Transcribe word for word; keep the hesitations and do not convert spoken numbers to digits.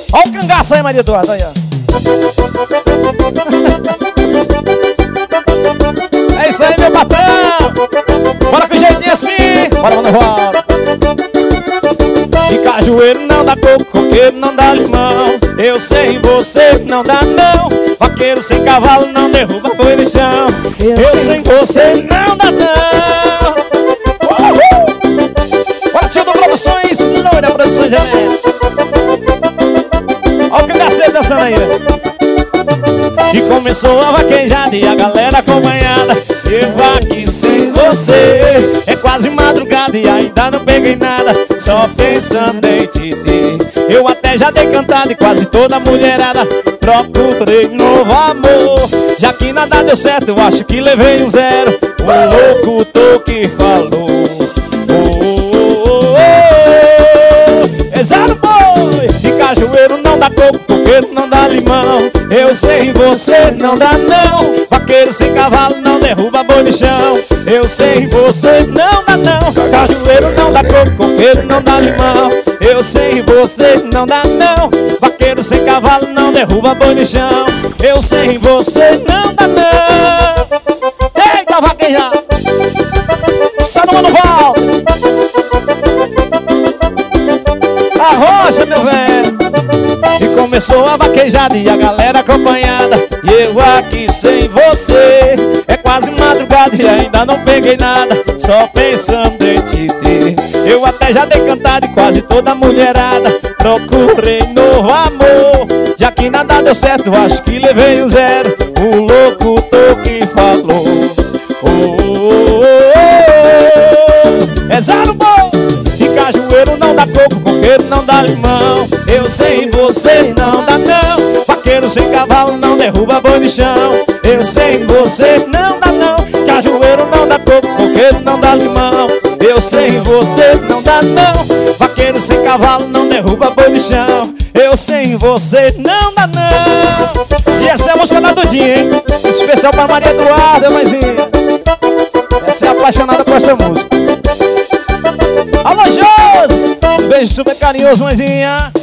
Olha o cangaço aí, Maria Eduardo, aí, ó. É isso aí, meu patrão. Bora com jeitinho assim. Bora, mano, volta. De cajueiro não dá coco, coqueiro não dá limão. Eu sem você não dá não. Vaqueiro sem cavalo não derruba boi no chão. Eu, Eu sem você não dá não. Uhul. Bora, tio do Produções, Loura Produções de América. Olha o cangaceiro dançando aí, velho. E começou a vaquejada e a galera acompanhada. Eu aqui sem você, é quase madrugada e ainda não peguei nada. Só pensando em te ter. Eu até já dei cantada e quase toda mulherada. Procurei novo amor, já que nada deu certo, eu acho que levei um zero. O locutor que falou oh, oh, oh, oh. É zero boi. De cajueiro não dá coco, coqueiro não dá limão. Eu sem você não dá não. Vaqueiro sem cavalo não derruba boi no chão. Eu sem você não dá não. Cajueiro não dá coco, coqueiro não dá limão. Eu sem você não dá não. Vaqueiro sem cavalo não derruba boi no chão. Eu sem você não dá não. Eita, vaquejar. Só no Mano Val. Arrocha, meu velho. E começou a vaquejada e a galera acompanhada. E eu aqui sem você, é quase madrugada e ainda não peguei nada. Só pensando em te ter. Eu até já dei cantada e quase toda mulherada. Procurei novo amor, já que nada deu certo, acho que levei um zero. O locutor que falou oh, oh, oh, oh. É zero bom. De cajueiro não dá coco, coqueiro não dá limão. Eu sem você não dá não. Vaqueiro sem cavalo não derruba boi no chão. Eu sem você não dá não. Cajueiro não dá coco, coqueiro não dá limão. Eu sem você não dá não. Vaqueiro sem cavalo não derruba boi no chão. Eu sem você não dá não. E essa é a música da Dudinha, hein? Especial pra Maria Eduarda, mãezinha. Essa é apaixonada por essa música. Alô, Josi! Um beijo super carinhoso, mãezinha.